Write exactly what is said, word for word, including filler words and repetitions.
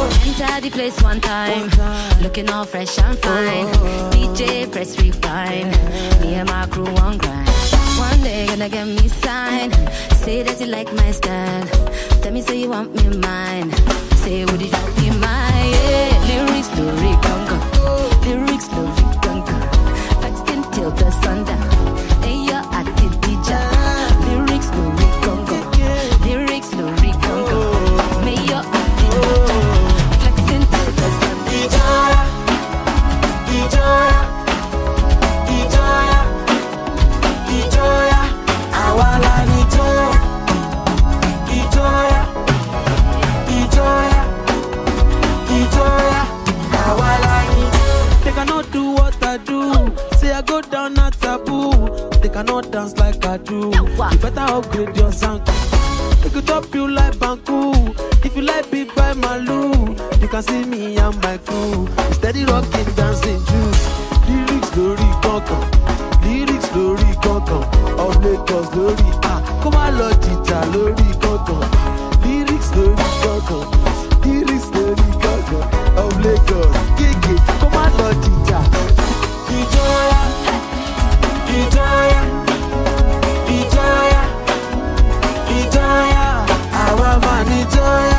Enter the place one time, looking all fresh and fine. D J press refine, me and my crew on grind. One day gonna get me signed. Say that you like my style. Tell me say you want me mine. Say would you be mine? Yeah. Lyrics lyric gunga, lyrics lyric gunga. Texting till the sundown. Hey yo, I did D J. Lyrics lyric gunga, lyrics lyric gunga. May yo, I did D J. Flexing till the sundown. D J, D J, D J. Ijoya, awala nijoya. Ijoya, Ijoya, Ijoya, awala nijoya. They cannot do what I do. Say I go down not taboo. They cannot dance like I do. You better upgrade your sound. They could top you like Banku. If you like big by Malu, you can see me and my crew. Steady rocking, dancing juice. Lyrics lórí kankan. Lyrics lórí kankan. Of Lagos lórí ah. Come on, Lord Tita lórí kankan. Lyrics lórí kankan. Lyrics lórí kankan. Of Lagos. Gigi. Come on, Lord Tita. Ijoya, Ijoya, Ijoya, Ijoya, Our man Ijoya.